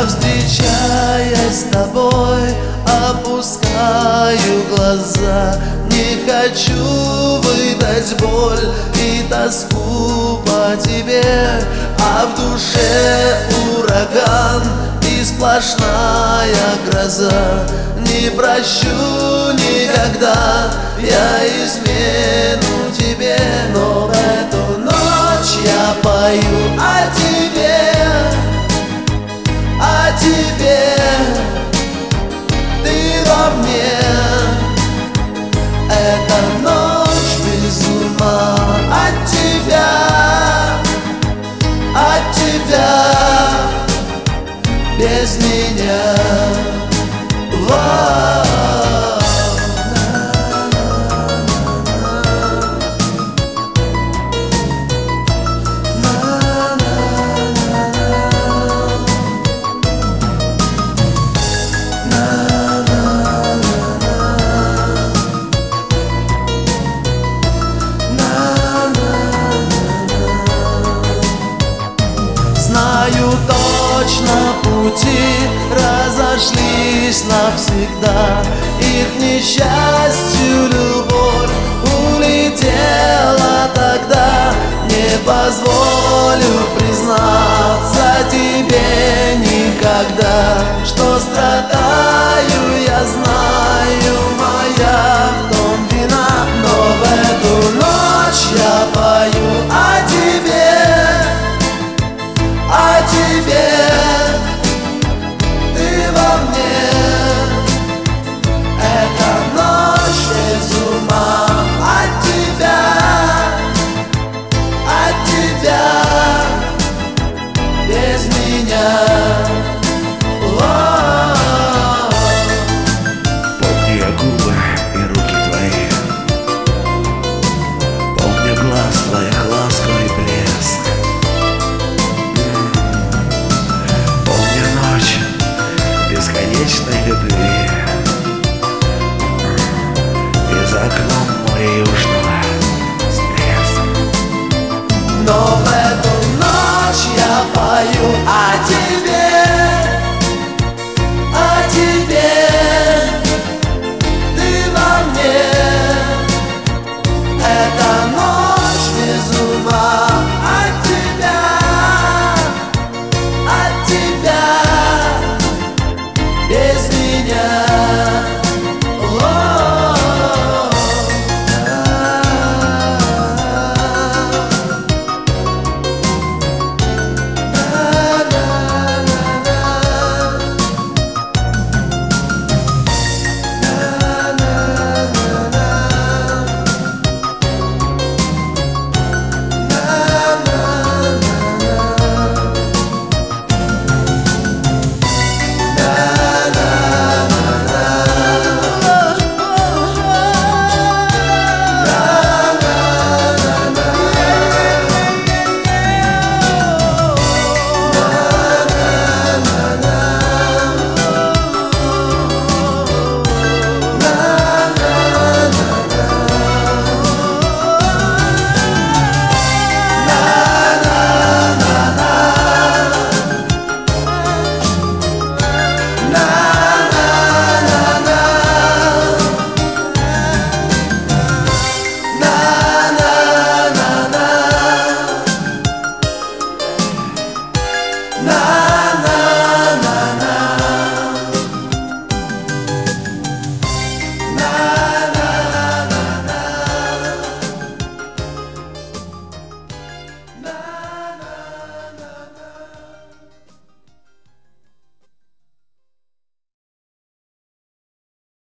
встречаясь с тобой, опускаю глаза. Не хочу выдать боль и тоску по тебе, а в душе ураган и сплошная гроза. Не прощу никогда я измену тебе, но в эту ночь я пою о тебе, о тебе. Ты во мне, эта ночь без ума от тебя, от тебя, без меня. Знаю точно, пути разошлись навсегда. И к несчастью любовь улетела тогда. Не позволю признаться тебе никогда, что страдаю, я знаю, моя в том вина. Но в эту ночь я пою о тебе, о тебе. Ты во мне, эта ночь без ума от тебя, от тебя, без меня. Помню я губы и руки твои, помню глаз твоих ласковый блеск. Помню ночь бесконечной любви, и за окном море южного с блеском. Но в эту ночь я пою о тебе.